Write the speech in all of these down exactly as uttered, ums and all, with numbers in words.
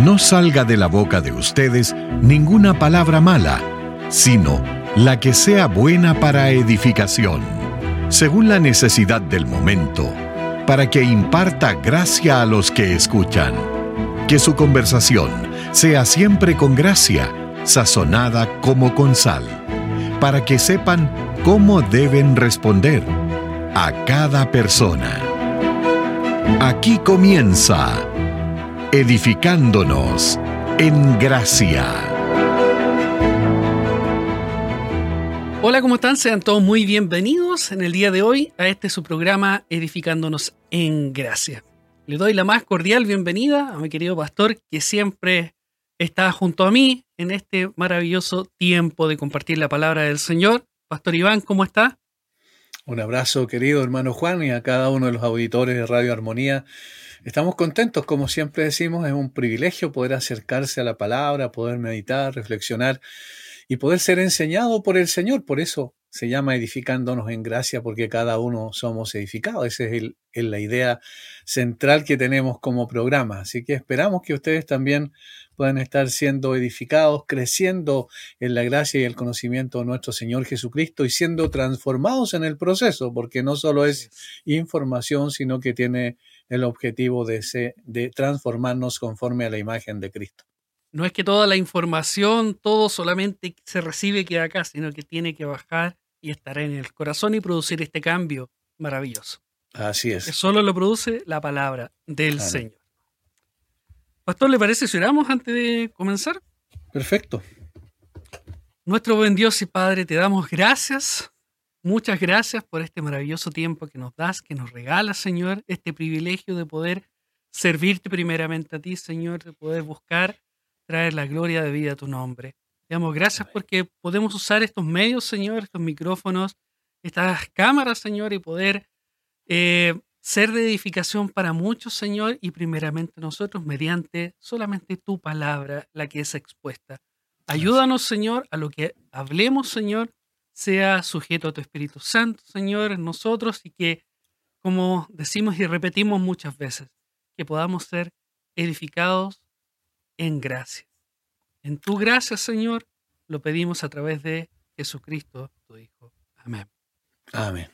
no salga de la boca de ustedes ninguna palabra mala, sino la que sea buena para edificación, según la necesidad del momento, para que imparta gracia a los que escuchan. Que su conversación sea siempre con gracia, sazonada como con sal, para que sepan cómo deben responder a cada persona. Aquí comienza Edificándonos en Gracia. Hola, ¿cómo están? Sean todos muy bienvenidos en el día de hoy a este su programa Edificándonos en Gracia. Le doy la más cordial bienvenida a mi querido pastor que siempre está junto a mí en este maravilloso tiempo de compartir la palabra del Señor. Pastor Iván, ¿cómo está? Un abrazo, querido hermano Juan, y a cada uno de los auditores de Radio Armonía. Estamos contentos, como siempre decimos, es un privilegio poder acercarse a la palabra, poder meditar, reflexionar y poder ser enseñado por el Señor. Por eso se llama Edificándonos en Gracia, porque cada uno somos edificados. Esa es, el, es la idea central que tenemos como programa. Así que esperamos que ustedes también puedan estar siendo edificados, creciendo en la gracia y el conocimiento de nuestro Señor Jesucristo y siendo transformados en el proceso, porque no solo es información, sino que tiene el objetivo de, ser, de transformarnos conforme a la imagen de Cristo. No es que toda la información, todo solamente se recibe y queda acá, sino que tiene que bajar y estar en el corazón y producir este cambio maravilloso. Así es. Que solo lo produce la palabra del Claro. Señor. Pastor, ¿le parece si oramos antes de comenzar? Perfecto. Nuestro buen Dios y Padre, te damos gracias, muchas gracias por este maravilloso tiempo que nos das, que nos regalas, Señor, este privilegio de poder servirte primeramente a ti, Señor, de poder buscar traer la gloria de vida a tu nombre. Te damos gracias porque podemos usar estos medios, Señor, estos micrófonos, estas cámaras, Señor, y poder eh, ser de edificación para muchos, Señor, y primeramente nosotros mediante solamente tu palabra, la que es expuesta. Ayúdanos, Señor, a lo que hablemos, Señor, sea sujeto a tu Espíritu Santo, Señor, en nosotros, y que, como decimos y repetimos muchas veces, que podamos ser edificados en gracia. En tu gracia, Señor, lo pedimos a través de Jesucristo, tu Hijo. Amén. Amén.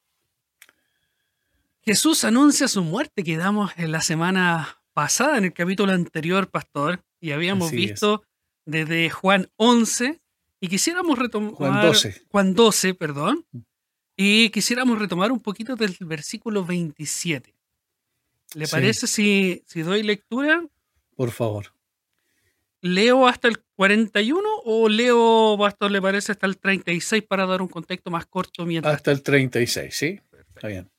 Jesús anuncia su muerte que damos en la semana pasada, en el capítulo anterior, pastor, y habíamos Así visto es. Desde Juan once, y quisiéramos retomar... Juan doce. Juan doce, perdón, y quisiéramos retomar un poquito del versículo veintisiete. ¿Le Sí. parece si, si doy lectura? Por favor. ¿Leo hasta el cuarenta y uno o leo, pastor, le parece, hasta el treinta y seis para dar un contexto más corto? Mientras... Hasta el treinta y seis, ¿sí? Perfecto. Está bien.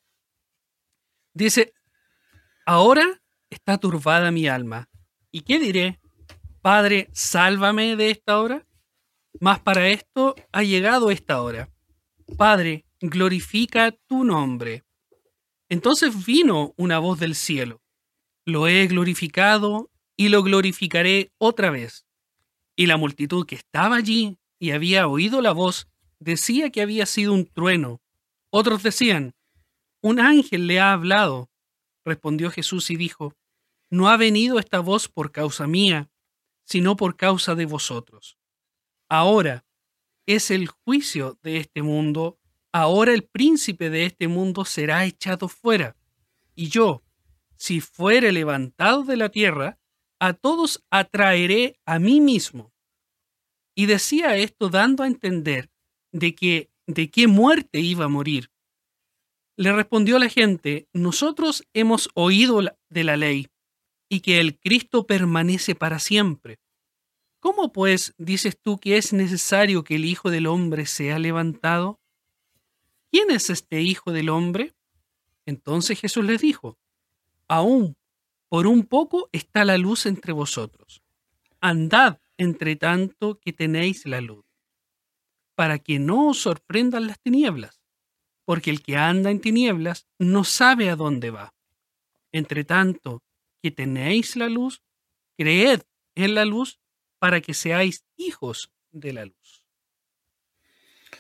Dice, ahora está turbada mi alma. ¿Y qué diré? Padre, sálvame de esta hora. Mas para esto ha llegado esta hora. Padre, glorifica tu nombre. Entonces vino una voz del cielo. Lo he glorificado y lo glorificaré otra vez. Y la multitud que estaba allí y había oído la voz decía que había sido un trueno. Otros decían, un ángel le ha hablado. Respondió Jesús y dijo, no ha venido esta voz por causa mía, sino por causa de vosotros. Ahora es el juicio de este mundo, ahora el príncipe de este mundo será echado fuera. Y yo, si fuere levantado de la tierra, a todos atraeré a mí mismo. Y decía esto dando a entender de que de qué muerte iba a morir. Le respondió la gente, nosotros hemos oído de la ley, y que el Cristo permanece para siempre. ¿Cómo pues dices tú que es necesario que el Hijo del Hombre sea levantado? ¿Quién es este Hijo del Hombre? Entonces Jesús les dijo, aún por un poco está la luz entre vosotros. Andad entre tanto que tenéis la luz, para que no os sorprendan las tinieblas, porque el que anda en tinieblas no sabe a dónde va. Entre tanto que tenéis la luz, creed en la luz para que seáis hijos de la luz.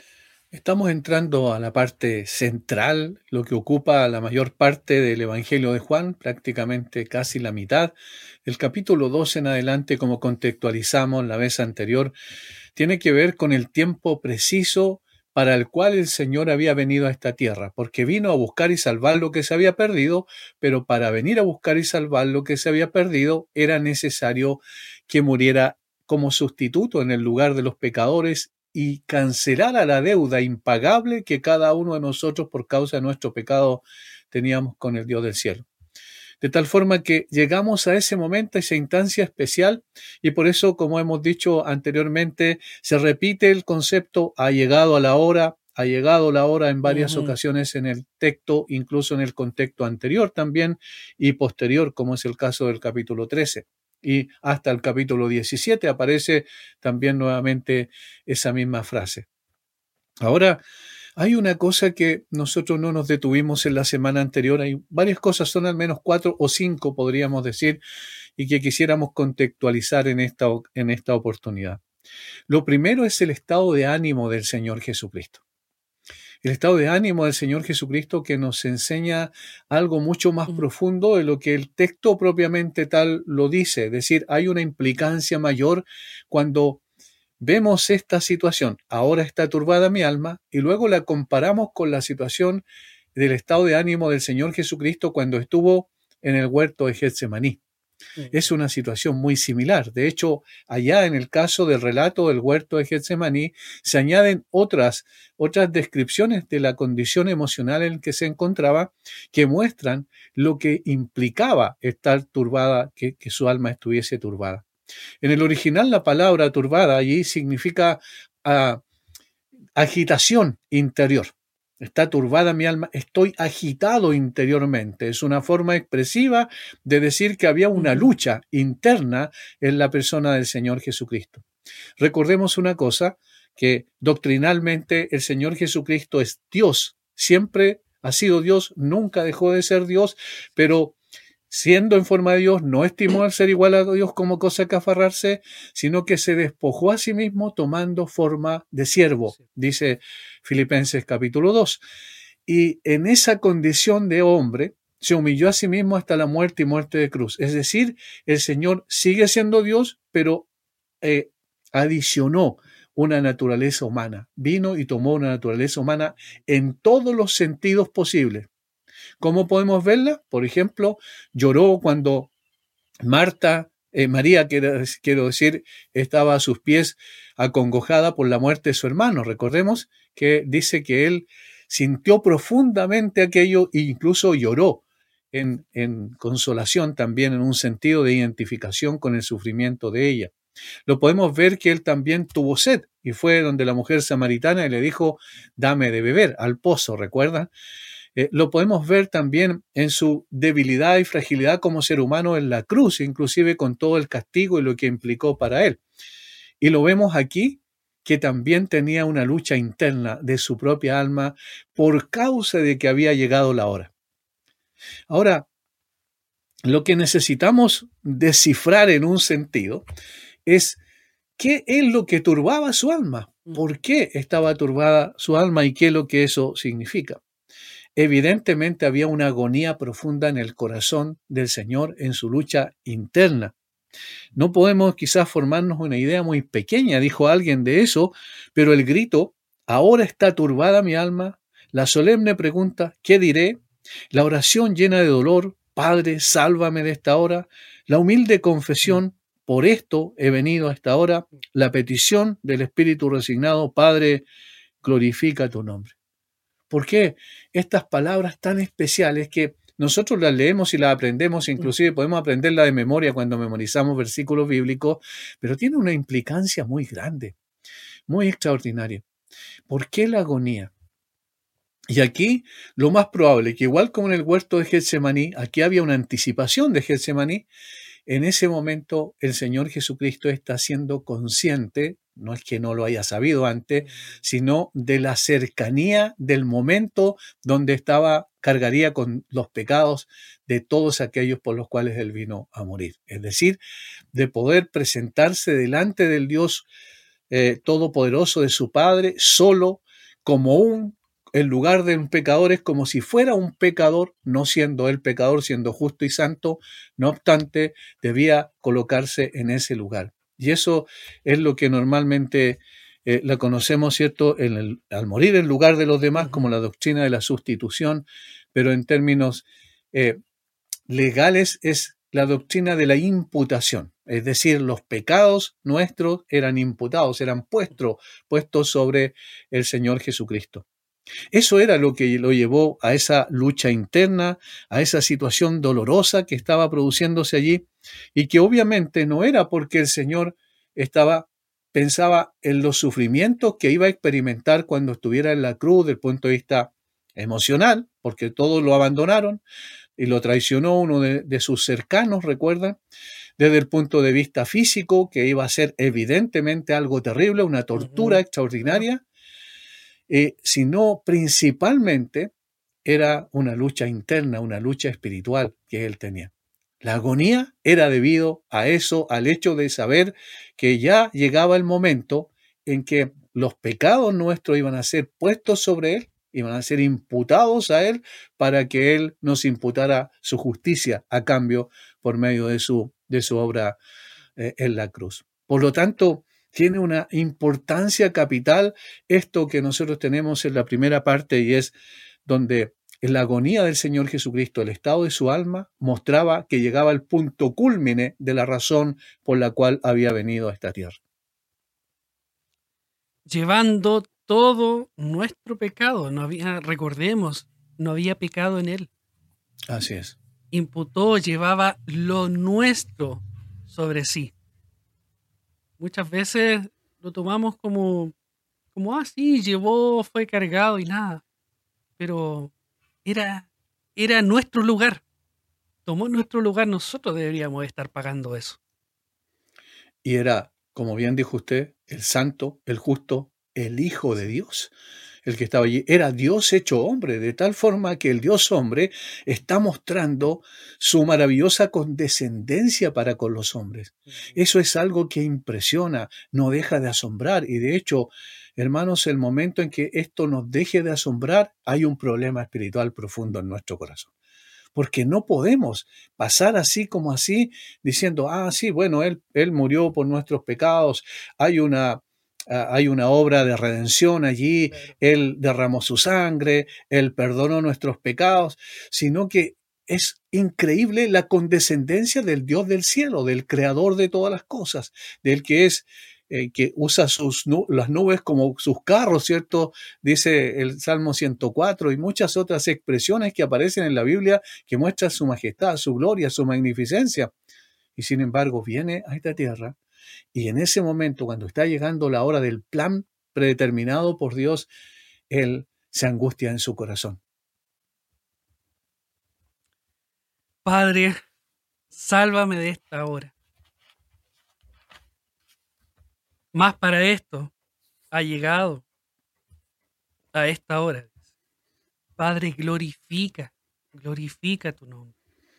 Estamos entrando a la parte central, lo que ocupa la mayor parte del Evangelio de Juan, prácticamente casi la mitad. El capítulo dos en adelante, como contextualizamos la vez anterior, tiene que ver con el tiempo preciso para el cual el Señor había venido a esta tierra, porque vino a buscar y salvar lo que se había perdido, pero para venir a buscar y salvar lo que se había perdido era necesario que muriera como sustituto en el lugar de los pecadores y cancelara la deuda impagable que cada uno de nosotros por causa de nuestro pecado teníamos con el Dios del cielo. De tal forma que llegamos a ese momento, a esa instancia especial, y por eso, como hemos dicho anteriormente, se repite el concepto ha llegado a la hora, ha llegado la hora en varias uh-huh. ocasiones en el texto, incluso en el contexto anterior también y posterior, como es el caso del capítulo trece. Y hasta el capítulo diecisiete aparece también nuevamente esa misma frase. Ahora, hay una cosa que nosotros no nos detuvimos en la semana anterior. Hay varias cosas, son al menos cuatro o cinco, podríamos decir, y que quisiéramos contextualizar en esta, en esta oportunidad. Lo primero es el estado de ánimo del Señor Jesucristo. El estado de ánimo del Señor Jesucristo que nos enseña algo mucho más profundo de lo que el texto propiamente tal lo dice. Es decir, hay una implicancia mayor cuando vemos esta situación. Ahora está turbada mi alma y luego la comparamos con la situación del estado de ánimo del Señor Jesucristo cuando estuvo en el huerto de Getsemaní. Es una situación muy similar. De hecho, allá en el caso del relato del huerto de Getsemaní, se añaden otras, otras descripciones de la condición emocional en que se encontraba que muestran lo que implicaba estar turbada, que, que su alma estuviese turbada. En el original, la palabra turbada allí significa uh, agitación interior. Está turbada mi alma, estoy agitado interiormente. Es una forma expresiva de decir que había una lucha interna en la persona del Señor Jesucristo. Recordemos una cosa, que doctrinalmente el Señor Jesucristo es Dios. Siempre ha sido Dios, nunca dejó de ser Dios, pero siendo en forma de Dios, no estimó al ser igual a Dios como cosa que aferrarse, sino que se despojó a sí mismo tomando forma de siervo, dice Filipenses capítulo dos. Y en esa condición de hombre, se humilló a sí mismo hasta la muerte y muerte de cruz. Es decir, el Señor sigue siendo Dios, pero eh, adicionó una naturaleza humana. Vino y tomó una naturaleza humana en todos los sentidos posibles. ¿Cómo podemos verla? Por ejemplo, lloró cuando Marta, eh, María, quiero, quiero decir, estaba a sus pies acongojada por la muerte de su hermano. Recordemos que dice que él sintió profundamente aquello e incluso lloró en, en consolación también, en un sentido de identificación con el sufrimiento de ella. Lo podemos ver que él también tuvo sed y fue donde la mujer samaritana y le dijo, dame de beber, al pozo, ¿recuerdan? Eh, lo podemos ver también en su debilidad y fragilidad como ser humano en la cruz, inclusive con todo el castigo y lo que implicó para él. Y lo vemos aquí, que también tenía una lucha interna de su propia alma por causa de que había llegado la hora. Ahora, lo que necesitamos descifrar en un sentido es qué es lo que turbaba su alma, por qué estaba turbada su alma y qué es lo que eso significa. Evidentemente había una agonía profunda en el corazón del Señor en su lucha interna. No podemos quizás formarnos una idea muy pequeña, dijo alguien de eso, pero el grito, ahora está turbada mi alma, la solemne pregunta, ¿qué diré? La oración llena de dolor, Padre, sálvame de esta hora, la humilde confesión, por esto he venido a esta hora, la petición del Espíritu resignado, Padre, glorifica tu nombre. ¿Por qué estas palabras tan especiales que nosotros las leemos y las aprendemos, inclusive podemos aprenderlas de memoria cuando memorizamos versículos bíblicos, pero tiene una implicancia muy grande, muy extraordinaria? ¿Por qué la agonía? Y aquí lo más probable, que igual como en el huerto de Getsemaní, aquí había una anticipación de Getsemaní, en ese momento el Señor Jesucristo está siendo consciente, no es que no lo haya sabido antes, sino de la cercanía del momento donde estaba, cargaría con los pecados de todos aquellos por los cuales él vino a morir. Es decir, de poder presentarse delante del Dios eh, todopoderoso de su Padre, solo, como un, en lugar de un pecador, es como si fuera un pecador, no siendo él pecador, siendo justo y santo, no obstante, debía colocarse en ese lugar. Y eso es lo que normalmente eh, la conocemos, ¿cierto?, en el, al morir en lugar de los demás, como la doctrina de la sustitución, pero en términos eh, legales es la doctrina de la imputación. Es decir, los pecados nuestros eran imputados, eran puestos, puestos sobre el Señor Jesucristo. Eso era lo que lo llevó a esa lucha interna, a esa situación dolorosa que estaba produciéndose allí, y que obviamente no era porque el Señor estaba, pensaba en los sufrimientos que iba a experimentar cuando estuviera en la cruz desde el punto de vista emocional, porque todos lo abandonaron y lo traicionó uno de, de sus cercanos, recuerdan, desde el punto de vista físico, que iba a ser evidentemente algo terrible, una tortura uh-huh. extraordinaria, eh, sino principalmente era una lucha interna, una lucha espiritual que él tenía. La agonía era debido a eso, al hecho de saber que ya llegaba el momento en que los pecados nuestros iban a ser puestos sobre él, iban a ser imputados a él para que él nos imputara su justicia a cambio por medio de su, de su obra eh, en la cruz. Por lo tanto, tiene una importancia capital esto que nosotros tenemos en la primera parte, y es donde en la agonía del Señor Jesucristo, el estado de su alma mostraba que llegaba al punto cúlmine de la razón por la cual había venido a esta tierra. Llevando todo nuestro pecado, no había, recordemos, no había pecado en él. Así es. Imputó, llevaba lo nuestro sobre sí. Muchas veces lo tomamos como, como ah, sí, llevó, fue cargado y nada. Pero era, era nuestro lugar. Tomó nuestro lugar, nosotros deberíamos estar pagando eso. Y era, como bien dijo usted, el santo, el justo, el Hijo de Dios, el que estaba allí. Era Dios hecho hombre, de tal forma que el Dios hombre está mostrando su maravillosa condescendencia para con los hombres. Eso es algo que impresiona, no deja de asombrar. Y de hecho, hermanos, el momento en que esto nos deje de asombrar, hay un problema espiritual profundo en nuestro corazón. Porque no podemos pasar así como así, diciendo, ah, sí, bueno, él, él murió por nuestros pecados, hay una... Uh, hay una obra de redención allí, claro. Él derramó su sangre, Él perdonó nuestros pecados, sino que es increíble la condescendencia del Dios del cielo, del creador de todas las cosas, del que es, eh, que usa sus nu- las nubes como sus carros, ¿cierto? Dice el Salmo ciento cuatro y muchas otras expresiones que aparecen en la Biblia que muestran su majestad, su gloria, su magnificencia. Y sin embargo viene a esta tierra. Y en ese momento, cuando está llegando la hora del plan predeterminado por Dios, Él se angustia en su corazón. Padre, sálvame de esta hora. Más para esto ha llegado a esta hora. Padre, glorifica, glorifica tu nombre.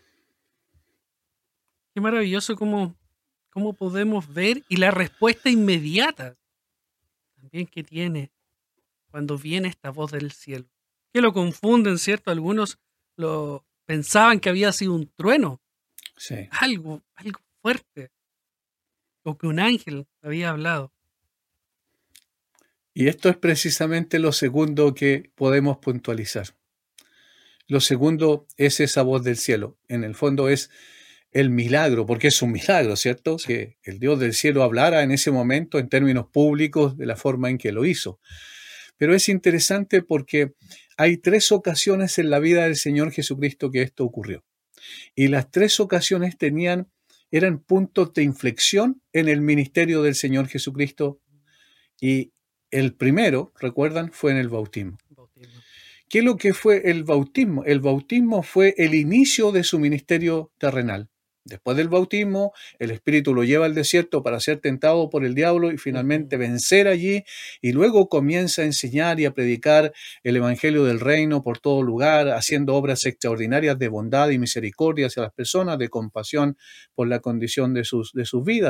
Qué maravilloso cómo... cómo podemos ver y la respuesta inmediata también que tiene cuando viene esta voz del cielo. Que lo confunden, ¿cierto? Algunos lo pensaban que había sido un trueno. Sí. Algo, algo fuerte. O que un ángel había hablado. Y esto es precisamente lo segundo que podemos puntualizar. Lo segundo es esa voz del cielo. En el fondo es el milagro, porque es un milagro, ¿cierto? Que el Dios del cielo hablara en ese momento en términos públicos de la forma en que lo hizo. Pero es interesante porque hay tres ocasiones en la vida del Señor Jesucristo que esto ocurrió. Y las tres ocasiones tenían, eran puntos de inflexión en el ministerio del Señor Jesucristo. Y el primero, recuerdan, fue en el bautismo. bautismo. ¿Qué es lo que fue el bautismo? El bautismo fue el inicio de su ministerio terrenal. Después del bautismo, el Espíritu lo lleva al desierto para ser tentado por el diablo y finalmente vencer allí, y luego comienza a enseñar y a predicar el Evangelio del Reino por todo lugar, haciendo obras extraordinarias de bondad y misericordia hacia las personas, de compasión por la condición de sus, de sus vidas.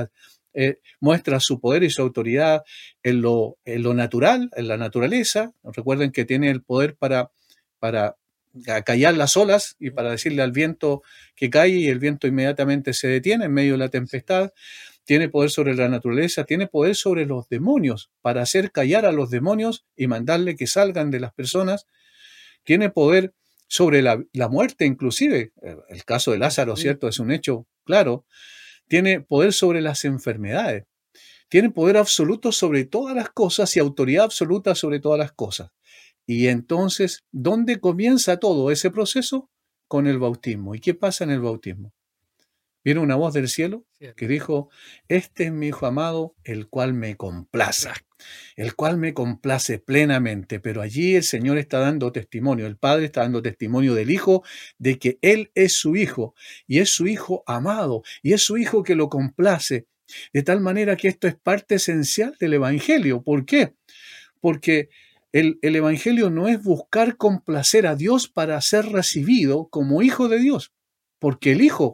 eh, muestra su poder y su autoridad en lo, en lo natural, en la naturaleza. Recuerden que tiene el poder para, para acallar las olas y para decirle al viento que cae y el viento inmediatamente se detiene en medio de la tempestad. Tiene poder sobre la naturaleza, tiene poder sobre los demonios para hacer callar a los demonios y mandarle que salgan de las personas. Tiene poder sobre la, la muerte inclusive. El caso de Lázaro, ¿cierto? Es un hecho claro. Tiene poder sobre las enfermedades. Tiene poder absoluto sobre todas las cosas y autoridad absoluta sobre todas las cosas. Y entonces, ¿dónde comienza todo ese proceso? Con el bautismo. ¿Y qué pasa en el bautismo? Viene una voz del cielo que dijo, este es mi Hijo amado, el cual me complace, el cual me complace plenamente. Pero allí el Señor está dando testimonio, el Padre está dando testimonio del Hijo, de que Él es su Hijo, y es su Hijo amado, y es su Hijo que lo complace. De tal manera que esto es parte esencial del Evangelio. ¿Por qué? Porque el, el Evangelio no es buscar complacer a Dios para ser recibido como Hijo de Dios, porque el Hijo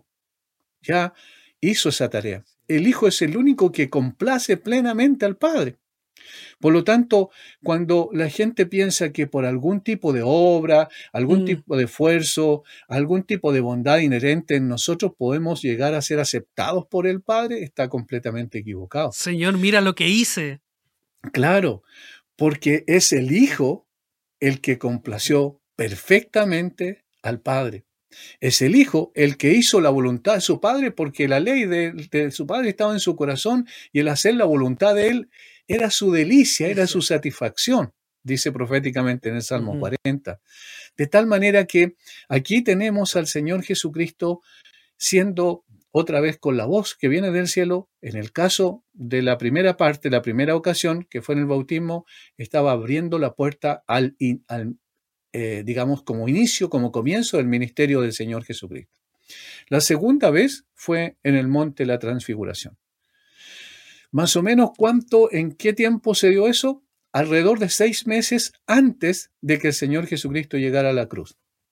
ya hizo esa tarea. El Hijo es el único que complace plenamente al Padre. Por lo tanto, cuando la gente piensa que por algún tipo de obra, algún mm. tipo de esfuerzo, algún tipo de bondad inherente en nosotros podemos llegar a ser aceptados por el Padre, está completamente equivocado. Señor, mira lo que hice. Claro, porque es el Hijo el que complació perfectamente al Padre. Es el Hijo el que hizo la voluntad de su Padre, porque la ley de, de su Padre estaba en su corazón y el hacer la voluntad de Él era su delicia, era su satisfacción, dice proféticamente en el Salmo uh-huh. cuarenta. De tal manera que aquí tenemos al Señor Jesucristo siendo otra vez con la voz que viene del cielo. En el caso de la primera parte, la primera ocasión, que fue en el bautismo, estaba abriendo la puerta al, al Eh, digamos, como inicio, como comienzo del ministerio del Señor Jesucristo. La segunda vez fue en el monte de la Transfiguración. Más o menos, ¿cuánto, en qué tiempo se dio eso? Alrededor de seis meses antes de que el Señor Jesucristo llegara a la cruz.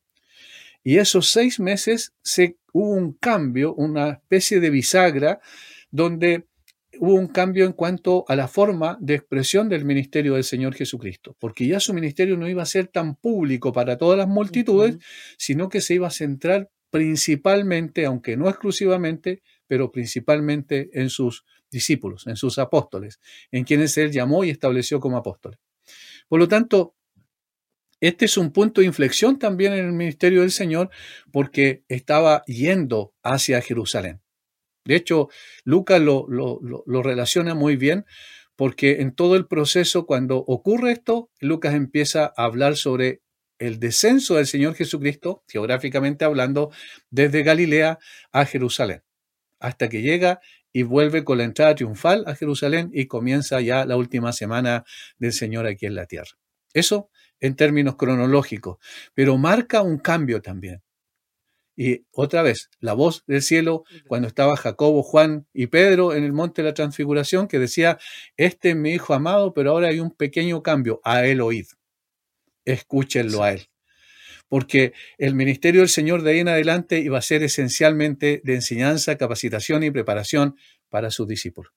Y esos seis meses se, hubo un cambio, una especie de bisagra, donde hubo un cambio en cuanto a la forma de expresión del ministerio del Señor Jesucristo, porque ya su ministerio no iba a ser tan público para todas las multitudes, uh-huh. sino que se iba a centrar principalmente, aunque no exclusivamente, pero principalmente en sus discípulos, en sus apóstoles, en quienes Él llamó y estableció como apóstoles. Por lo tanto, este es un punto de inflexión también en el ministerio del Señor, porque estaba yendo hacia Jerusalén. De hecho, Lucas lo, lo, lo, lo relaciona muy bien porque en todo el proceso, cuando ocurre esto, Lucas empieza a hablar sobre el descenso del Señor Jesucristo, geográficamente hablando, desde Galilea a Jerusalén, hasta que llega y vuelve con la entrada triunfal a Jerusalén y comienza ya la última semana del Señor aquí en la tierra. Eso en términos cronológicos, pero marca un cambio también. Y otra vez, la voz del cielo, cuando estaba Jacobo, Juan y Pedro en el monte de la Transfiguración, que decía, este es mi Hijo amado, pero ahora hay un pequeño cambio, a Él oíd. Escúchenlo a Él. Porque el ministerio del Señor de ahí en adelante iba a ser esencialmente de enseñanza, capacitación y preparación para sus discípulos.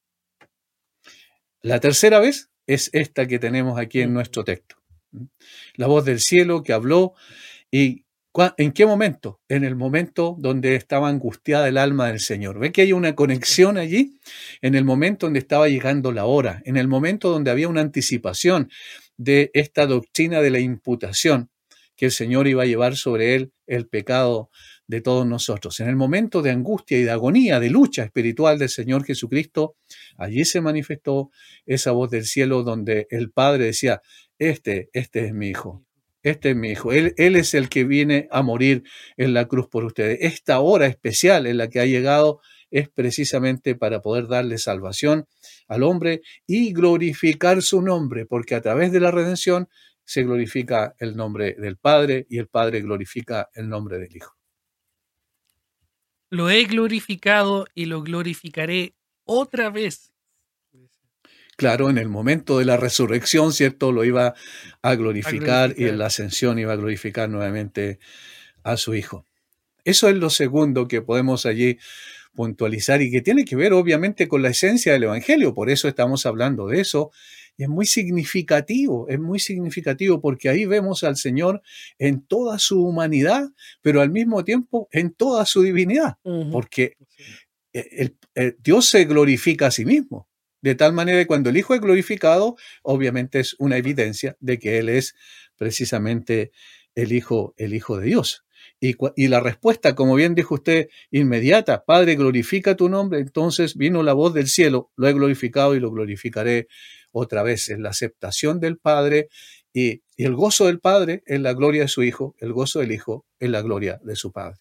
La tercera vez es esta que tenemos aquí en nuestro texto. La voz del cielo que habló. ¿Y en qué momento? En el momento donde estaba angustiada el alma del Señor. ¿Ve que hay una conexión allí? En el momento donde estaba llegando la hora, en el momento donde había una anticipación de esta doctrina de la imputación, que el Señor iba a llevar sobre él el pecado de todos nosotros. En el momento de angustia y de agonía, de lucha espiritual del Señor Jesucristo, allí se manifestó esa voz del cielo donde el Padre decía, este, este es mi Hijo. Este es mi Hijo, él, él es el que viene a morir en la cruz por ustedes. Esta hora especial en la que ha llegado es precisamente para poder darle salvación al hombre y glorificar su nombre, porque a través de la redención se glorifica el nombre del Padre y el Padre glorifica el nombre del Hijo. Lo he glorificado y lo glorificaré otra vez. Claro, en el momento de la resurrección, ¿cierto? Lo iba a glorificar, a glorificar y en la ascensión iba a glorificar nuevamente a su Hijo. Eso es lo segundo que podemos allí puntualizar y que tiene que ver obviamente con la esencia del Evangelio. Por eso estamos hablando de eso. Y es muy significativo, es muy significativo porque ahí vemos al Señor en toda su humanidad, pero al mismo tiempo en toda su divinidad, Ujú. porque el, el, Dios se glorifica a sí mismo. De tal manera que cuando el Hijo es glorificado, obviamente es una evidencia de que Él es precisamente el Hijo, el Hijo de Dios. Y, y la respuesta, como bien dijo usted, inmediata: Padre, glorifica tu nombre. Entonces vino la voz del cielo: lo he glorificado y lo glorificaré otra vez. Es la aceptación del Padre y, y el gozo del Padre es la gloria de su Hijo, el gozo del Hijo es la gloria de su Padre.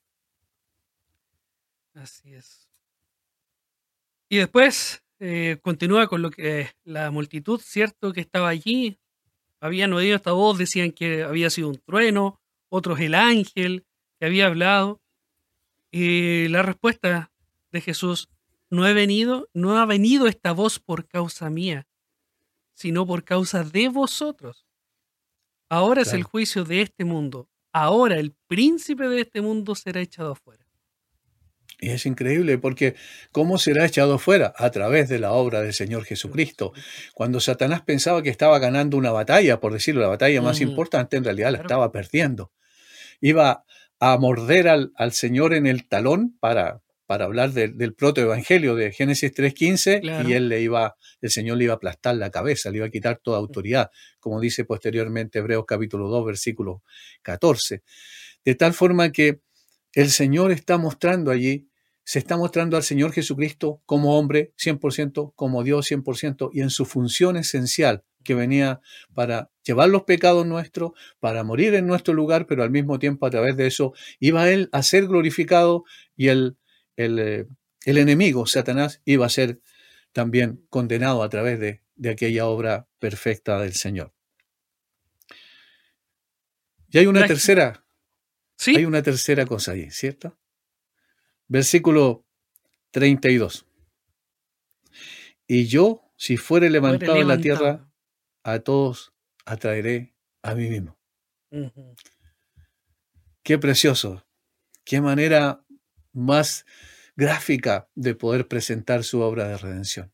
Así es. Y después eh, continúa con lo que la multitud, cierto, que estaba allí. Habían oído esta voz, decían que había sido un trueno, otros el ángel que había hablado. Y la respuesta de Jesús: no he venido, no ha venido esta voz por causa mía, sino por causa de vosotros. Ahora es el Claro. juicio de este mundo. Ahora el príncipe de este mundo será echado afuera. Y es increíble porque ¿cómo será echado fuera? A través de la obra del Señor Jesucristo. Cuando Satanás pensaba que estaba ganando una batalla, por decirlo, la batalla más Ujú. importante, en realidad la Claro. estaba perdiendo. Iba a morder al, al Señor en el talón para, para hablar de, del protoevangelio de Génesis tres quince, Claro. y él le iba, el Señor le iba a aplastar la cabeza, le iba a quitar toda autoridad, como dice posteriormente Hebreos capítulo dos, versículo catorce. De tal forma que el Señor está mostrando allí, se está mostrando al Señor Jesucristo como hombre cien por ciento, como Dios cien por ciento, y en su función esencial, que venía para llevar los pecados nuestros, para morir en nuestro lugar, pero al mismo tiempo a través de eso iba Él a ser glorificado y el, el, eh, el enemigo, Satanás, iba a ser también condenado a través de, de aquella obra perfecta del Señor. Y hay una La- tercera, ¿Sí? hay una tercera cosa ahí, ¿cierto? Versículo treinta y dos. Y yo, si fuere levantado Fuere en la tierra, levantado. a todos atraeré a mí mismo. Ujú. Qué precioso, qué manera más gráfica de poder presentar su obra de redención.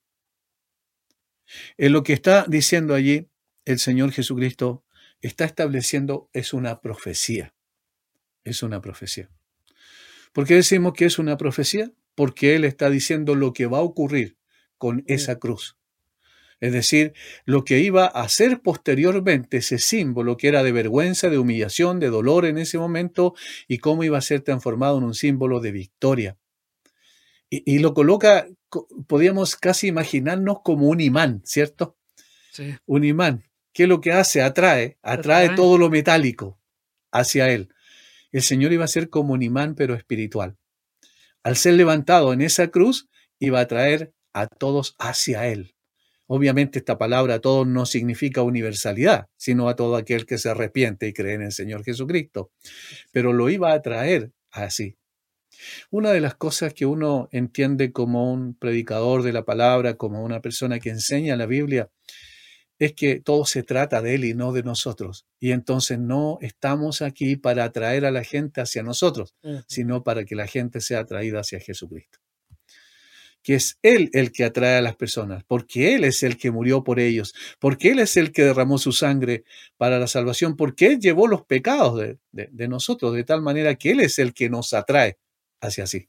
En lo que está diciendo allí el Señor Jesucristo, está estableciendo, es una profecía. Es una profecía. ¿Por qué decimos que es una profecía? Porque Él está diciendo lo que va a ocurrir con esa cruz. Es decir, lo que iba a hacer posteriormente, ese símbolo que era de vergüenza, de humillación, de dolor en ese momento, y cómo iba a ser transformado en un símbolo de victoria. Y, y lo coloca, podríamos casi imaginarnos como un imán, ¿cierto? Sí. Un imán. ¿Qué es lo que hace? Atrae, atrae Atrae. todo lo metálico hacia Él. El Señor iba a ser como un imán, pero espiritual. Al ser levantado en esa cruz, iba a atraer a todos hacia Él. Obviamente esta palabra todos no significa universalidad, sino a todo aquel que se arrepiente y cree en el Señor Jesucristo. Pero lo iba a traer así. Una de las cosas que uno entiende como un predicador de la palabra, como una persona que enseña la Biblia, es que todo se trata de Él y no de nosotros. Y entonces no estamos aquí para atraer a la gente hacia nosotros, Ujú. sino para que la gente sea atraída hacia Jesucristo. Que es Él el que atrae a las personas, porque Él es el que murió por ellos, porque Él es el que derramó su sangre para la salvación, porque Él llevó los pecados de, de, de nosotros, de tal manera que Él es el que nos atrae hacia sí.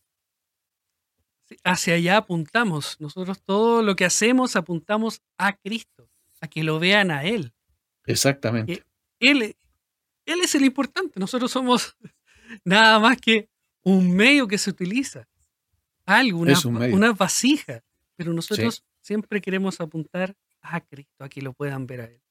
Sí, hacia allá apuntamos. Nosotros todo lo que hacemos apuntamos a Cristo, a que lo vean a Él. Exactamente. Que Él, él es el importante. Nosotros somos nada más que un medio que se utiliza. Algo, una, Es un medio. una vasija. Pero nosotros Sí. siempre queremos apuntar a Cristo, a que lo puedan ver a Él.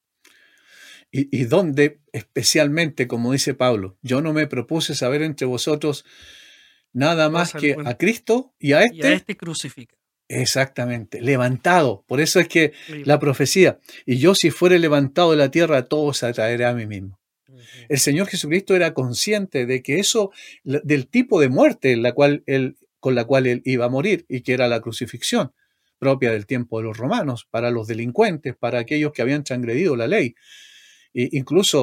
Y, y donde, especialmente, como dice Pablo, yo no me propuse saber entre vosotros nada más Cosa que buena. a Cristo y a Y a este. este crucifica. Exactamente, levantado. Por eso es que Sí. la profecía, y yo si fuere levantado de la tierra, a todos atraeré a mí mismo. Ujú. El Señor Jesucristo era consciente de que eso, la- del tipo de muerte en la cual él, con la cual él iba a morir, y que era la crucifixión, propia del tiempo de los romanos, para los delincuentes, para aquellos que habían transgredido la ley. E incluso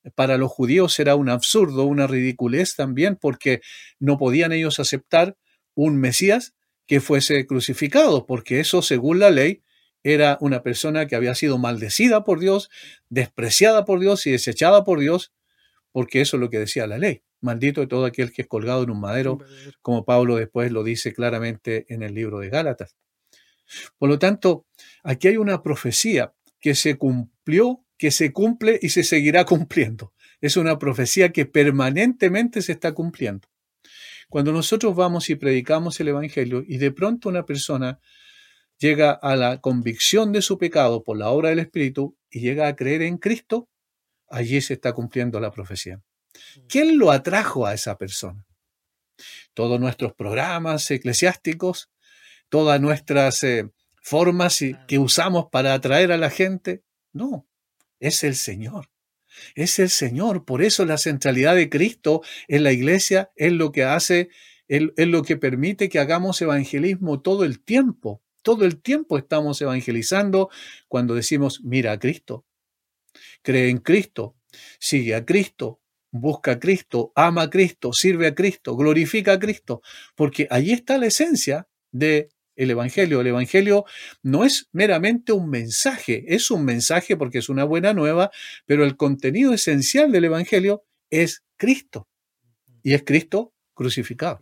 Para los judíos era un absurdo, una ridiculez también, porque no podían ellos aceptar un Mesías que fuese crucificado, porque eso, según la ley, era una persona que había sido maldecida por Dios, despreciada por Dios y desechada por Dios, porque eso es lo que decía la ley. Maldito de todo aquel que es colgado en un madero, como Pablo después lo dice claramente en el libro de Gálatas. Por lo tanto, aquí hay una profecía que se cumplió, que se cumple y se seguirá cumpliendo. Es una profecía que permanentemente se está cumpliendo. Cuando nosotros vamos y predicamos el Evangelio y de pronto una persona llega a la convicción de su pecado por la obra del Espíritu y llega a creer en Cristo, allí se está cumpliendo la profecía. ¿Quién lo atrajo a esa persona? Todos nuestros programas eclesiásticos, todas nuestras eh, formas que usamos para atraer a la gente. No, es el Señor. Es el Señor. Por eso la centralidad de Cristo en la iglesia es lo que hace, es, es lo que permite que hagamos evangelismo todo el tiempo. Todo el tiempo estamos evangelizando cuando decimos, mira a Cristo, cree en Cristo, sigue a Cristo, busca a Cristo, ama a Cristo, sirve a Cristo, glorifica a Cristo, porque allí está la esencia del Evangelio. El Evangelio no es meramente un mensaje, es un mensaje porque es una buena nueva, pero el contenido esencial del Evangelio es Cristo, y es Cristo crucificado.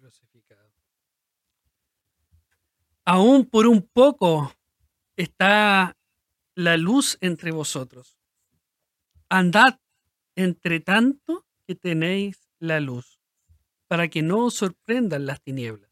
Aún por un poco está la luz entre vosotros. Andad entre tanto que tenéis la luz, para que no os sorprendan las tinieblas.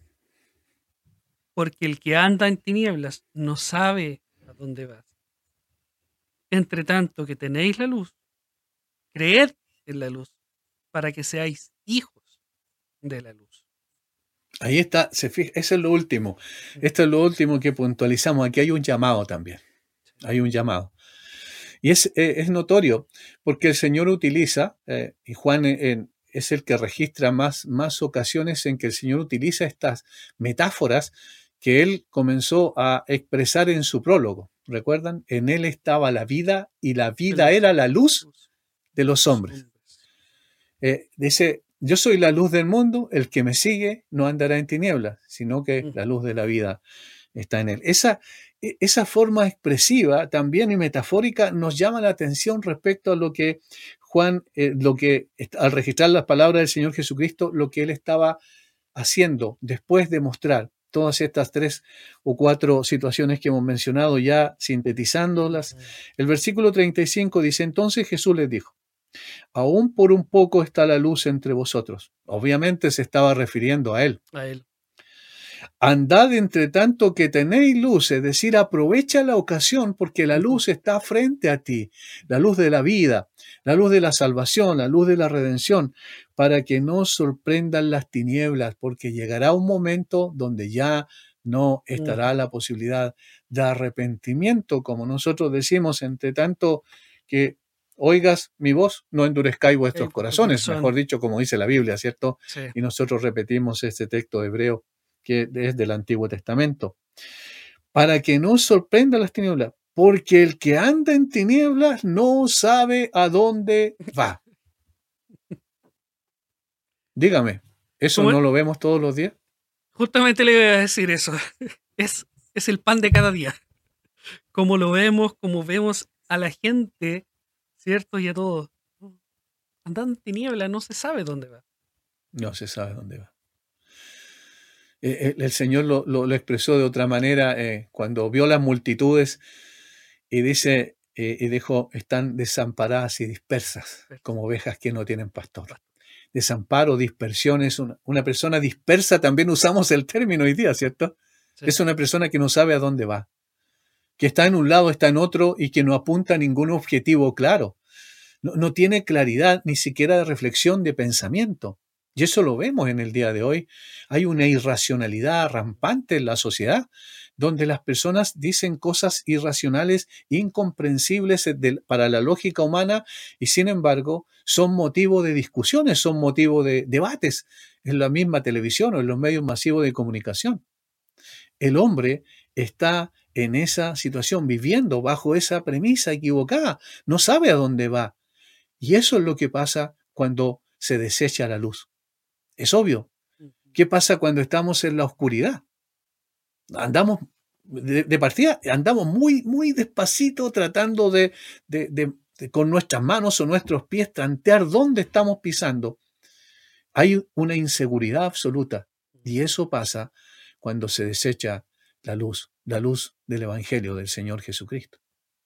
Porque el que anda en tinieblas no sabe a dónde va. Entre tanto que tenéis la luz, creed en la luz, para que seáis hijos de la luz. Ahí está, se fija, eso es lo último. Esto es lo último que puntualizamos. Aquí hay un llamado también. Hay un llamado. Y es, es notorio, porque el Señor utiliza, eh, y Juan eh, es el que registra más, más ocasiones en que el Señor utiliza estas metáforas que Él comenzó a expresar en su prólogo. ¿Recuerdan? En Él estaba la vida y la vida era la luz de los hombres. Eh, dice, yo soy la luz del mundo, el que me sigue no andará en tinieblas, sino que la luz de la vida está en Él. Esa Esa forma expresiva también y metafórica nos llama la atención respecto a lo que Juan, eh, lo que al registrar las palabras del Señor Jesucristo, lo que él estaba haciendo después de mostrar todas estas tres o cuatro situaciones que hemos mencionado, ya sintetizándolas. El versículo treinta y cinco dice, entonces Jesús les dijo, aún por un poco está la luz entre vosotros. Obviamente se estaba refiriendo a él. A él. Andad entre tanto que tenéis luz, es decir, aprovecha la ocasión porque la luz está frente a ti, la luz de la vida, la luz de la salvación, la luz de la redención, para que no sorprendan las tinieblas, porque llegará un momento donde ya no estará la posibilidad de arrepentimiento, como nosotros decimos, entre tanto que oigas mi voz, no endurezcáis vuestros corazones, corazón. Mejor dicho, como dice la Biblia, ¿cierto? Sí. Y nosotros repetimos este texto hebreo que es del Antiguo Testamento, para que no sorprenda las tinieblas, porque el que anda en tinieblas no sabe a dónde va. Dígame, ¿eso no lo vemos todos los días? Justamente le iba a decir eso. Es, es el pan de cada día. Como lo vemos, como vemos a la gente, ¿cierto? Y a todos. Andando en tinieblas, no se sabe dónde va. No se sabe dónde va. Eh, el Señor lo, lo, lo expresó de otra manera eh, cuando vio las multitudes y dice, eh, y dijo, están desamparadas y dispersas como ovejas que no tienen pastor. Desamparo, dispersión, es una, una persona dispersa, también usamos el término hoy día, ¿cierto? Sí. Es una persona que no sabe a dónde va, que está en un lado, está en otro y que no apunta a ningún objetivo claro. No, no tiene claridad ni siquiera de reflexión, de pensamiento. Y eso lo vemos en el día de hoy. Hay una irracionalidad rampante en la sociedad, donde las personas dicen cosas irracionales, incomprensibles de, para la lógica humana, y sin embargo son motivo de discusiones, son motivo de debates en la misma televisión o en los medios masivos de comunicación. El hombre está en esa situación, viviendo bajo esa premisa equivocada, no sabe a dónde va. Y eso es lo que pasa cuando se desecha la luz. Es obvio. ¿Qué pasa cuando estamos en la oscuridad? Andamos, de, de partida, andamos muy, muy despacito tratando de, de, de, de, con nuestras manos o nuestros pies, tantear dónde estamos pisando. Hay una inseguridad absoluta. Y eso pasa cuando se desecha la luz, la luz del Evangelio del Señor Jesucristo.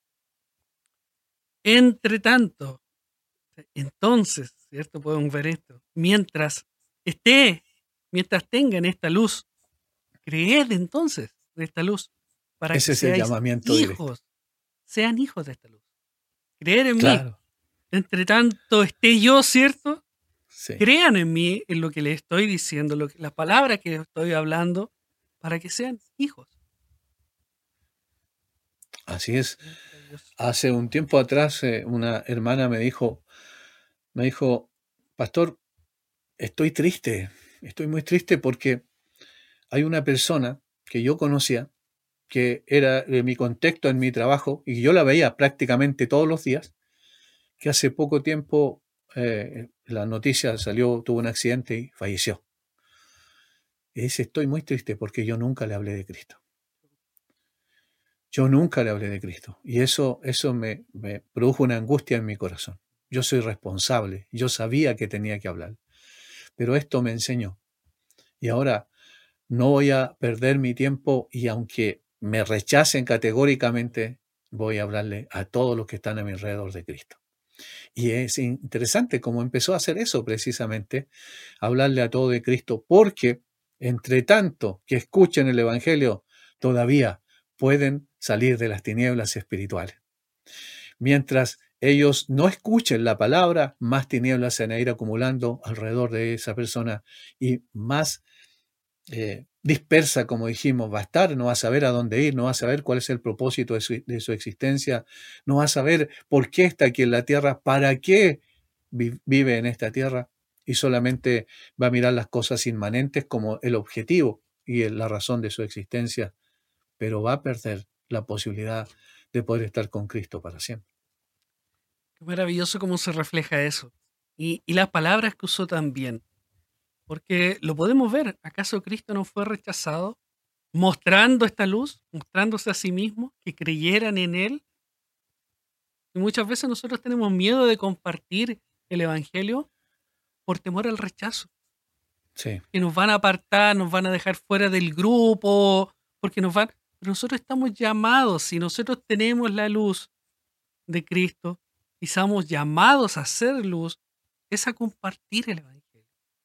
Entre tanto, entonces, ¿cierto? Podemos ver esto. Mientras esté, mientras tengan esta luz, creed entonces de esta luz, para Ese que es el seáis llamamiento hijos, directo. sean hijos de esta luz. Creer en Claro. mí. Entre tanto esté yo, ¿cierto? Sí. Crean en mí, en lo que les estoy diciendo, lo que, las palabras que estoy hablando, para que sean hijos. Así es. Hace un tiempo atrás eh, una hermana me dijo, me dijo, pastor, estoy triste, estoy muy triste porque hay una persona que yo conocía, que era de mi contexto en mi trabajo, y yo la veía prácticamente todos los días, que hace poco tiempo eh, la noticia salió, tuvo un accidente y falleció. Y dice, estoy muy triste porque yo nunca le hablé de Cristo. Yo nunca le hablé de Cristo. Y eso, eso me, me produjo una angustia en mi corazón. Yo soy responsable. Yo sabía que tenía que hablar. Pero esto me enseñó. Y ahora no voy a perder mi tiempo y aunque me rechacen categóricamente, voy a hablarle a todos los que están a mi alrededor de Cristo. Y es interesante cómo empezó a hacer eso precisamente, hablarle a todo de Cristo, porque entre tanto que escuchen el Evangelio, todavía pueden salir de las tinieblas espirituales. Mientras ellos no escuchen la palabra, más tinieblas se van a ir acumulando alrededor de esa persona y más eh, dispersa, como dijimos, va a estar, no va a saber a dónde ir, no va a saber cuál es el propósito de su, de su existencia, no va a saber por qué está aquí en la tierra, para qué vi, vive en esta tierra, y solamente va a mirar las cosas inmanentes como el objetivo y la razón de su existencia, pero va a perder la posibilidad de poder estar con Cristo para siempre. Qué maravilloso cómo se refleja eso. Y, y las palabras que usó también. Porque lo podemos ver. ¿Acaso Cristo no fue rechazado? Mostrando esta luz, mostrándose a sí mismo, que creyeran en Él. Y muchas veces nosotros tenemos miedo de compartir el Evangelio por temor al rechazo. Sí. Que nos van a apartar, nos van a dejar fuera del grupo, porque nos van... Pero nosotros estamos llamados, si nosotros tenemos la luz de Cristo y somos llamados a hacer luz, es a compartir el Evangelio.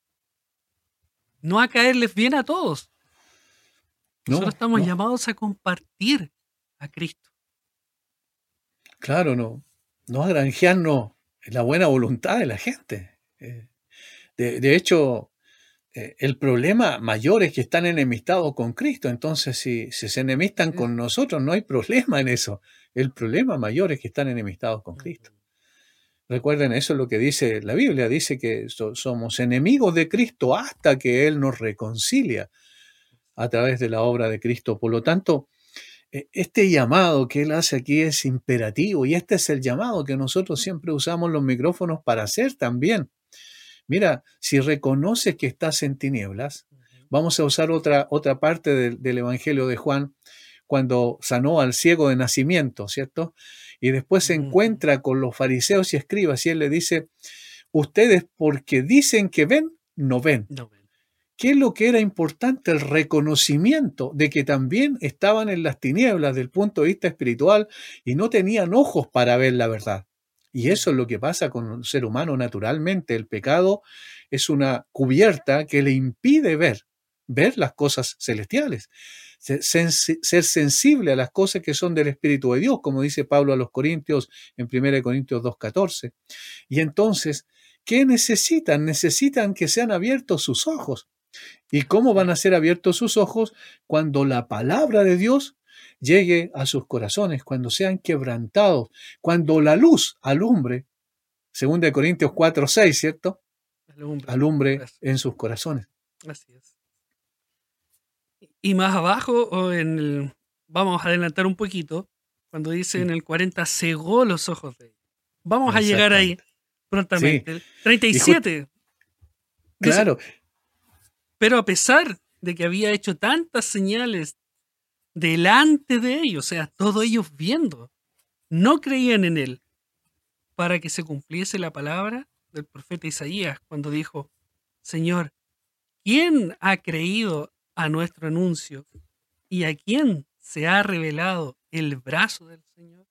No a caerles bien a todos. Nosotros No, estamos no. llamados a compartir a Cristo. Claro, no, no a granjearnos la buena voluntad de la gente. Eh, de, de hecho, eh, el problema mayor es que están enemistados con Cristo. Entonces, si, si se enemistan Sí. con nosotros, no hay problema en eso. El problema mayor es que están enemistados con Cristo. Recuerden, eso es lo que dice la Biblia. Dice que so, somos enemigos de Cristo hasta que Él nos reconcilia a través de la obra de Cristo. Por lo tanto, este llamado que Él hace aquí es imperativo, y este es el llamado que nosotros siempre usamos los micrófonos para hacer también. Mira, si reconoces que estás en tinieblas, vamos a usar otra, otra parte del, del Evangelio de Juan, cuando sanó al ciego de nacimiento, ¿cierto? Y después se encuentra con los fariseos y escribas y Él le dice, ustedes porque dicen que ven, no ven. No ven. ¿Qué es lo que era importante? El reconocimiento de que también estaban en las tinieblas desde el punto de vista espiritual y no tenían ojos para ver la verdad. Y eso es lo que pasa con un ser humano naturalmente. El pecado es una cubierta que le impide ver, ver las cosas celestiales, ser sensible a las cosas que son del Espíritu de Dios, como dice Pablo a los Corintios en primera de Corintios dos catorce. Y entonces, ¿qué necesitan? Necesitan que sean abiertos sus ojos. ¿Y cómo van a ser abiertos sus ojos? Cuando la palabra de Dios llegue a sus corazones, cuando sean quebrantados, cuando la luz alumbre, segunda de Corintios cuatro seis, ¿cierto? Alumbre, alumbre en sus corazones. Así es. Y más abajo, o en el, vamos a adelantar un poquito, cuando dice en el cuarenta, cegó los ojos de ellos. Vamos a llegar ahí. prontamente. Sí. treinta y siete. Dice, Claro, pero a pesar de que había hecho tantas señales delante de ellos, o sea, todos ellos viendo, no creían en él, para que se cumpliese la palabra del profeta Isaías cuando dijo, Señor, ¿quién ha creído a nuestro anuncio y a quién se ha revelado el brazo del Señor?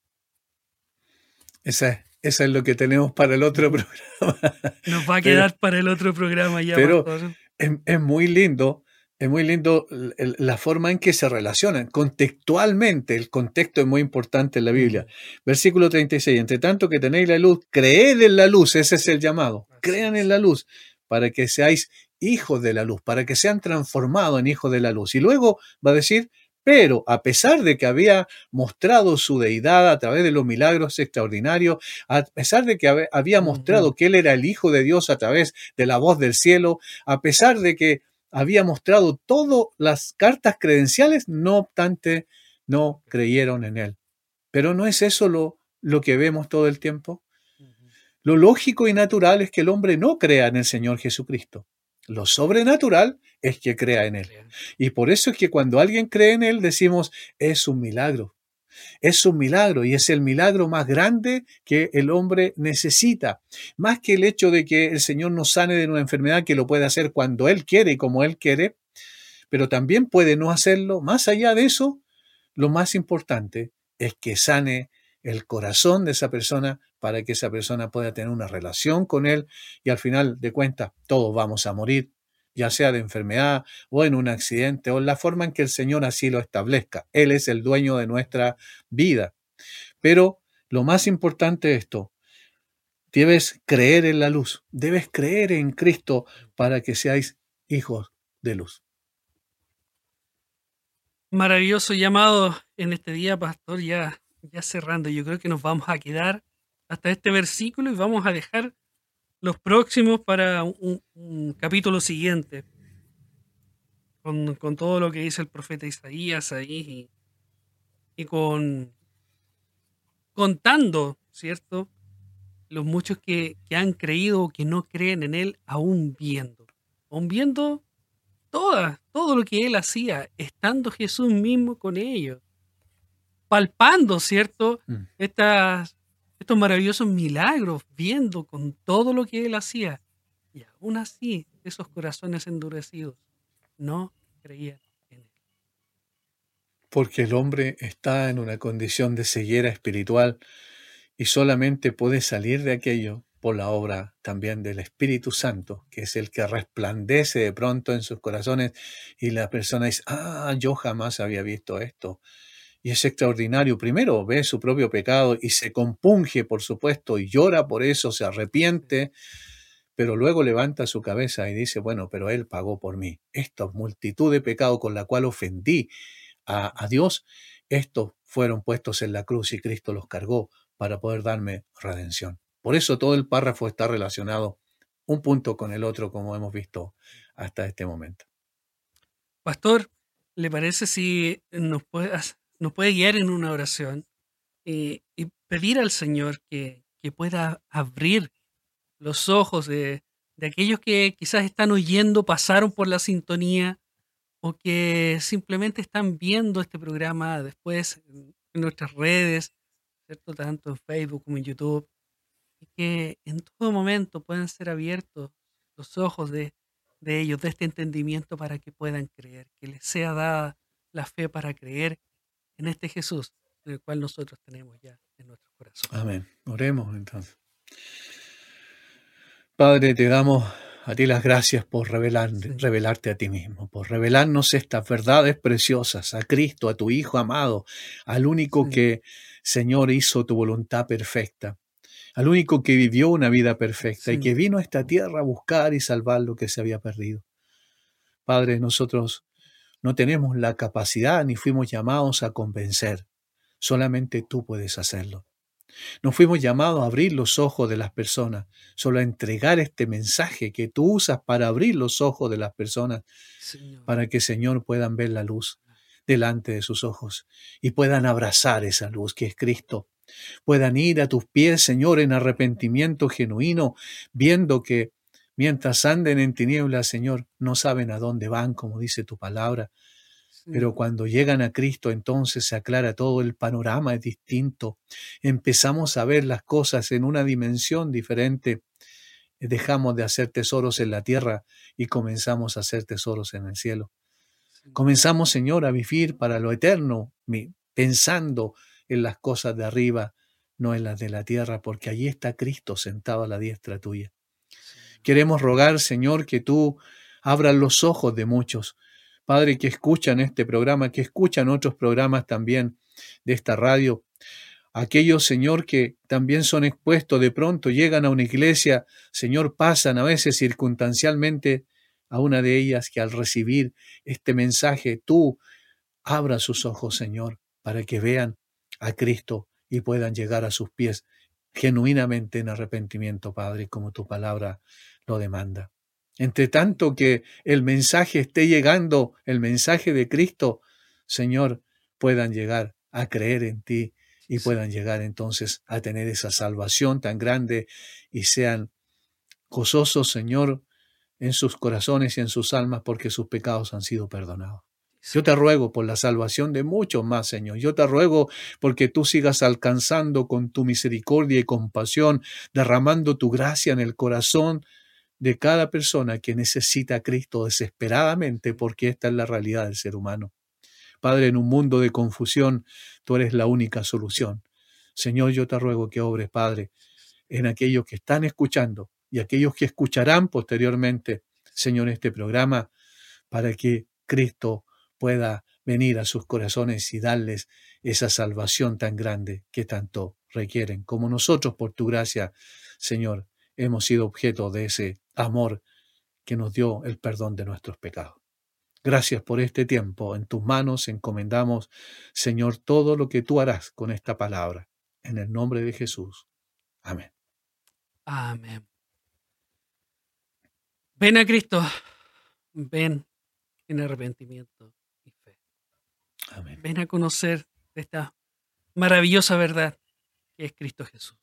esa, esa es lo que tenemos para el otro programa. Nos va a Pero, quedar para el otro programa ya, pero pastor. es, es muy lindo, es muy lindo l- l- la forma en que se relacionan contextualmente. El contexto es muy importante en la Biblia. Mm, Versículo treinta y seis. Entre tanto que tenéis la luz, creed en la luz. Ese es el llamado. así Crean en es. la luz para que seáis hijos de la luz, para que sean transformados en hijos de la luz. Y luego va a decir, pero a pesar de que había mostrado su deidad a través de los milagros extraordinarios, a pesar de que hab- había Ujú. mostrado que él era el Hijo de Dios a través de la voz del cielo, a pesar de que había mostrado todas las cartas credenciales, no obstante, no creyeron en él. Pero no es eso lo, lo que vemos todo el tiempo. Ujú. Lo lógico y natural es que el hombre no crea en el Señor Jesucristo. Lo sobrenatural es que crea en Él. Crean. Y por eso es que cuando alguien cree en Él decimos, es un milagro. Es un milagro y es el milagro más grande que el hombre necesita. Más que el hecho de que el Señor nos sane de una enfermedad, que lo puede hacer cuando Él quiere y como Él quiere, pero también puede no hacerlo. Más allá de eso, lo más importante es que sane el corazón de esa persona para que esa persona pueda tener una relación con Él y al final de cuentas todos vamos a morir, ya sea de enfermedad o en un accidente o en la forma en que el Señor así lo establezca. Él es el dueño de nuestra vida. Pero lo más importante es esto, debes creer en la luz, debes creer en Cristo para que seáis hijos de luz. Maravilloso llamado en este día, pastor, ya, ya cerrando. Yo creo que nos vamos a quedar hasta este versículo y vamos a dejar los próximos para un, un capítulo siguiente, con, con todo lo que dice el profeta Isaías ahí y, y con contando, ¿cierto? Los muchos que, que han creído o que no creen en él, aún viendo, aún viendo toda, todo lo que él hacía, estando Jesús mismo con ellos, palpando, ¿cierto? Mm. Estas, estos maravillosos milagros, viendo con todo lo que él hacía. Y aún así, esos corazones endurecidos no creían en él. Porque el hombre está en una condición de ceguera espiritual y solamente puede salir de aquello por la obra también del Espíritu Santo, que es el que resplandece de pronto en sus corazones y la persona dice, ah, yo jamás había visto esto. Y es extraordinario. Primero ve su propio pecado y se compunge, por supuesto, y llora por eso, se arrepiente, pero luego levanta su cabeza y dice, bueno, pero Él pagó por mí. Esta multitud de pecado con la cual ofendí a, a Dios, estos fueron puestos en la cruz y Cristo los cargó para poder darme redención. Por eso todo el párrafo está relacionado un punto con el otro, como hemos visto hasta este momento. Pastor, ¿le parece si nos puede, nos puede guiar en una oración eh, y pedir al Señor que, que pueda abrir los ojos de, de aquellos que quizás están oyendo, pasaron por la sintonía o que simplemente están viendo este programa después en, en nuestras redes, ¿cierto? Tanto en Facebook como en YouTube, y que en todo momento puedan ser abiertos los ojos de, de ellos, de este entendimiento para que puedan creer, que les sea dada la fe para creer en este Jesús, en el cual nosotros tenemos ya en nuestro corazón. Amén. Oremos entonces. Padre, te damos a ti las gracias por revelar, Sí. revelarte a ti mismo, por revelarnos estas verdades preciosas, a Cristo, a tu Hijo amado, al único Sí. que, Señor, hizo tu voluntad perfecta, al único que vivió una vida perfecta y Sí. que vino a esta tierra a buscar y salvar lo que se había perdido. Padre, nosotros no tenemos la capacidad ni fuimos llamados a convencer, solamente tú puedes hacerlo. No fuimos llamados a abrir los ojos de las personas, solo a entregar este mensaje que tú usas para abrir los ojos de las personas, Señor. para que, Señor, puedan ver la luz delante de sus ojos y puedan abrazar esa luz que es Cristo puedan ir a tus pies, Señor, en arrepentimiento genuino, viendo que mientras anden en tinieblas, Señor, no saben a dónde van, como dice tu palabra. Pero cuando llegan a Cristo, entonces se aclara todo, el panorama es distinto. Empezamos a ver las cosas en una dimensión diferente. Dejamos de hacer tesoros en la tierra y comenzamos a hacer tesoros en el cielo. Comenzamos, Señor, a vivir para lo eterno, pensando en las cosas de arriba, no en las de la tierra, porque allí está Cristo sentado a la diestra tuya. Queremos rogar, Señor, que tú abras los ojos de muchos, Padre, que escuchan este programa, que escuchan otros programas también de esta radio. Aquellos, Señor, que también son expuestos, de pronto llegan a una iglesia, Señor, pasan a veces circunstancialmente a una de ellas, que al recibir este mensaje, tú abras sus ojos, Señor, para que vean a Cristo y puedan llegar a sus pies genuinamente en arrepentimiento, Padre, como tu palabra lo demanda. Entre tanto que el mensaje esté llegando, el mensaje de Cristo, Señor, puedan llegar a creer en ti y puedan llegar entonces a tener esa salvación tan grande y sean gozosos, Señor, en sus corazones y en sus almas porque sus pecados han sido perdonados. Yo te ruego por la salvación de muchos más, Señor. Yo te ruego porque tú sigas alcanzando con tu misericordia y compasión, derramando tu gracia en el corazón de cada persona que necesita a Cristo desesperadamente, porque esta es la realidad del ser humano. Padre, en un mundo de confusión, tú eres la única solución. Señor, yo te ruego que obres, Padre, en aquellos que están escuchando y aquellos que escucharán posteriormente, Señor, este programa, para que Cristo pueda venir a sus corazones y darles esa salvación tan grande que tanto requieren. Como nosotros, por tu gracia, Señor, hemos sido objeto de ese amor que nos dio el perdón de nuestros pecados. Gracias por este tiempo. En tus manos encomendamos, Señor, todo lo que tú harás con esta palabra. En el nombre de Jesús. Amén. Amén. Ven a Cristo. Ven en arrepentimiento y fe. Amén. Ven a conocer esta maravillosa verdad que es Cristo Jesús.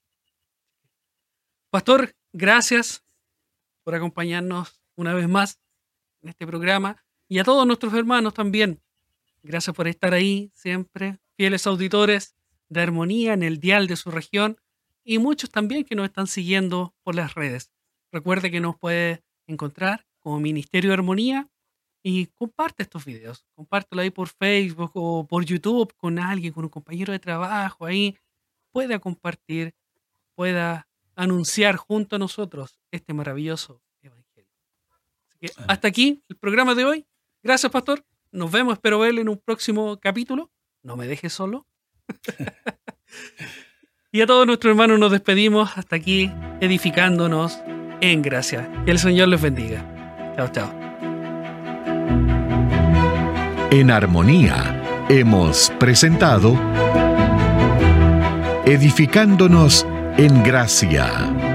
Pastor, gracias por acompañarnos una vez más en este programa y a todos nuestros hermanos también. Gracias por estar ahí siempre, fieles auditores de Armonía en el dial de su región y muchos también que nos están siguiendo por las redes. Recuerde que nos puede encontrar como Ministerio de Armonía y comparte estos videos. Compártelo ahí por Facebook o por YouTube con alguien, con un compañero de trabajo ahí. Pueda compartir, pueda anunciar junto a nosotros este maravilloso evangelio. Así que Amén. Hasta aquí el programa de hoy. Gracias, Pastor. Nos vemos, espero verle en un próximo capítulo. No me dejes solo. Y a todos nuestros hermanos nos despedimos hasta aquí, edificándonos en gracia. Que el Señor les bendiga. Chao, chao. En Armonía hemos presentado Edificándonos en Gracia.